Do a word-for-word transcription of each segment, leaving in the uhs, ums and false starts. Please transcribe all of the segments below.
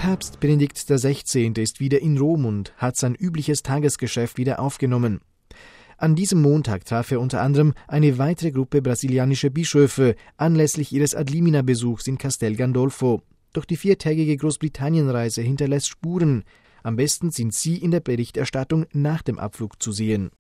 Papst Benedikt der Sechzehnte ist wieder in Rom und hat sein übliches Tagesgeschäft wieder aufgenommen. An diesem Montag traf er unter anderem eine weitere Gruppe brasilianischer Bischöfe anlässlich ihres Adlimina-Besuchs in Castel Gandolfo. Doch die viertägige Großbritannien-Reise hinterlässt Spuren. Am besten sind sie in der Berichterstattung nach dem Abflug zu sehen.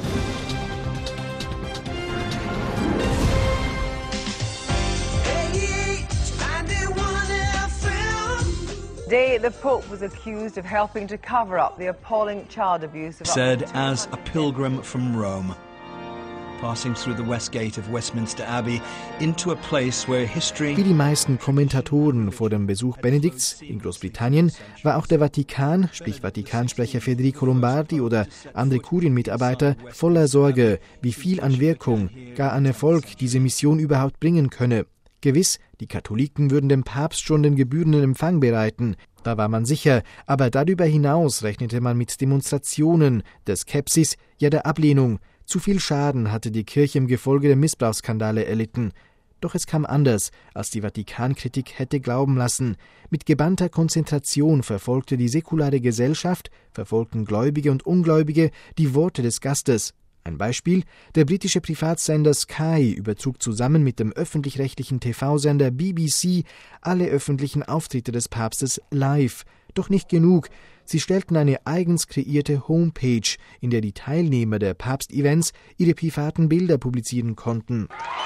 Today, the Pope was accused of helping to cover up the appalling child abuse of said as a pilgrim from Rome, passing through the west gate of Westminster Abbey into a place where history. Wie die meisten Kommentatoren vor dem Besuch Benedikts in Großbritannien war auch der Vatikan, sprich Vatikansprecher Federico Lombardi oder andere Kurienmitarbeiter, voller Sorge, wie viel an Wirkung, gar an Erfolg diese Mission überhaupt bringen könne. Gewiss, die Katholiken würden dem Papst schon den gebührenden Empfang bereiten, da war man sicher, aber darüber hinaus rechnete man mit Demonstrationen, der Skepsis, ja der Ablehnung. Zu viel Schaden hatte die Kirche im Gefolge der Missbrauchsskandale erlitten. Doch es kam anders, als die Vatikankritik hätte glauben lassen. Mit gebannter Konzentration verfolgte die säkulare Gesellschaft, verfolgten Gläubige und Ungläubige die Worte des Gastes. Ein Beispiel: Der britische Privatsender Sky übertrug zusammen mit dem öffentlich-rechtlichen T V-Sender B B C alle öffentlichen Auftritte des Papstes live. Doch nicht genug. Sie stellten eine eigens kreierte Homepage, in der die Teilnehmer der Papstevents ihre privaten Bilder publizieren konnten.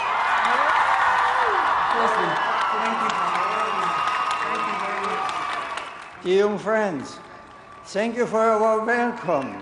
Dear young friends, thank you for our welcome.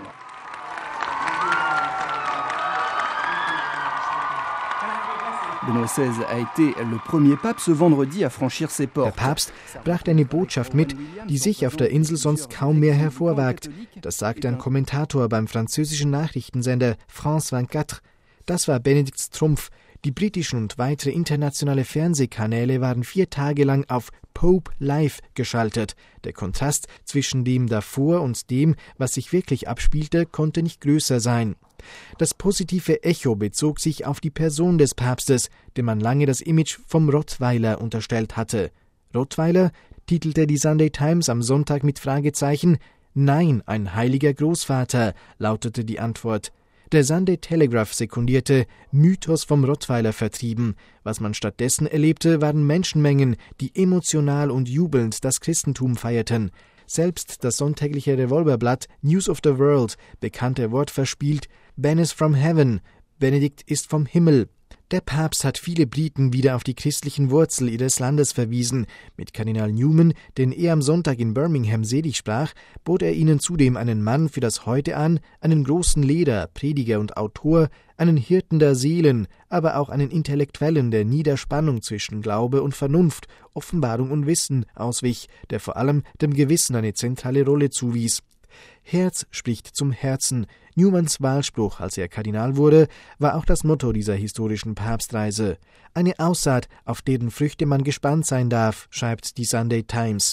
Benoît seize a été le premier pape ce vendredi à franchir ses portes. Der Papst brachte eine Botschaft mit, die sich auf der Insel sonst kaum mehr hervorwagt. Das sagte ein Kommentator beim französischen Nachrichtensender France vierundzwanzig. Das war Benedikts Trumpf. Die britischen und weitere internationale Fernsehkanäle waren vier Tage lang auf Pope Live geschaltet. Der Kontrast zwischen dem davor und dem, was sich wirklich abspielte, konnte nicht größer sein. Das positive Echo bezog sich auf die Person des Papstes, dem man lange das Image vom Rottweiler unterstellt hatte. Rottweiler, titelte die Sunday Times am Sonntag mit Fragezeichen. Nein, ein heiliger Großvater, lautete die Antwort. Der Sunday Telegraph sekundierte, Mythos vom Rottweiler vertrieben. Was man stattdessen erlebte, waren Menschenmengen, die emotional und jubelnd das Christentum feierten. Selbst das sonntägliche Revolverblatt News of the World bekannte Wort verspielt, Ben is from heaven, Benedikt ist vom Himmel. Der Papst hat viele Briten wieder auf die christlichen Wurzel ihres Landes verwiesen. Mit Kardinal Newman, den er am Sonntag in Birmingham selig sprach, bot er ihnen zudem einen Mann für das Heute an, einen großen Lehrer, Prediger und Autor, einen Hirten der Seelen, aber auch einen Intellektuellen, der nie der Spannung zwischen Glaube und Vernunft, Offenbarung und Wissen auswich, der vor allem dem Gewissen eine zentrale Rolle zuwies. Herz spricht zum Herzen. Newmans Wahlspruch, als er Kardinal wurde, war auch das Motto dieser historischen Papstreise. Eine Aussaat, auf deren Früchte man gespannt sein darf, schreibt die Sunday Times.